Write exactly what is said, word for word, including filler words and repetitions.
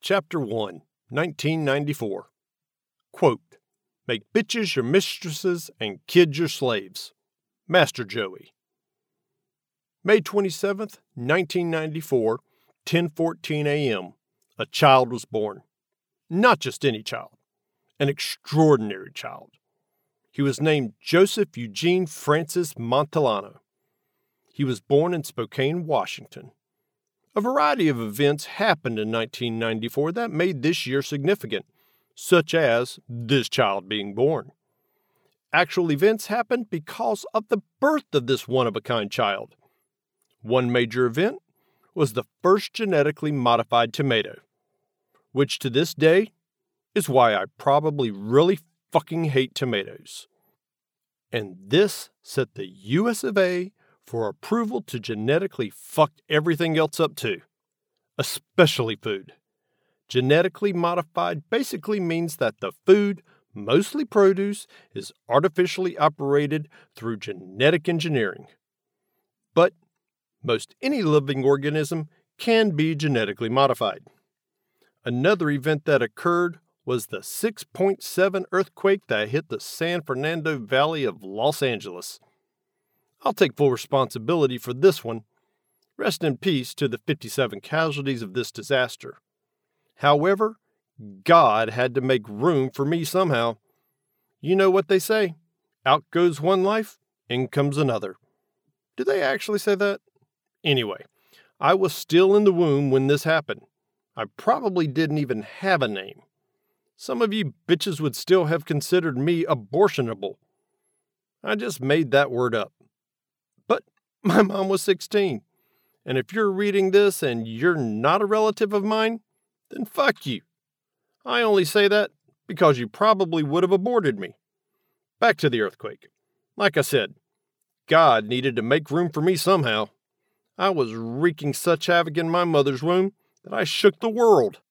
Chapter one, nineteen ninety-four. Quote, "Make bitches your mistresses and kids your slaves." Master Joey. May twenty-seventh, nineteen ninety-four, ten fourteen a.m. A child was born. Not just any child. An extraordinary child. He was named Joseph Eugene Francis Montellano. He was born in Spokane, Washington. A variety of events happened in nineteen ninety-four that made this year significant, such as this child being born. Actual events happened because of the birth of this one-of-a-kind child. One major event was the first genetically modified tomato, which to this day is why I probably really fucking hate tomatoes. And this set the U S of A for approval to genetically fuck everything else up too, especially food. Genetically modified basically means that the food, mostly produce, is artificially operated through genetic engineering. But most any living organism can be genetically modified. Another event that occurred was the six point seven earthquake that hit the San Fernando Valley of Los Angeles. I'll take full responsibility for this one. Rest in peace to the fifty-seven casualties of this disaster. However, God had to make room for me somehow. You know what they say, out goes one life, in comes another. Do they actually say that? Anyway, I was still in the womb when this happened. I probably didn't even have a name. Some of you bitches would still have considered me abortionable. I just made that word up. But my mom was sixteen, and if you're reading this and you're not a relative of mine, then fuck you. I only say that because you probably would have aborted me. Back to the earthquake. Like I said, God needed to make room for me somehow. I was wreaking such havoc in my mother's womb that I shook the world.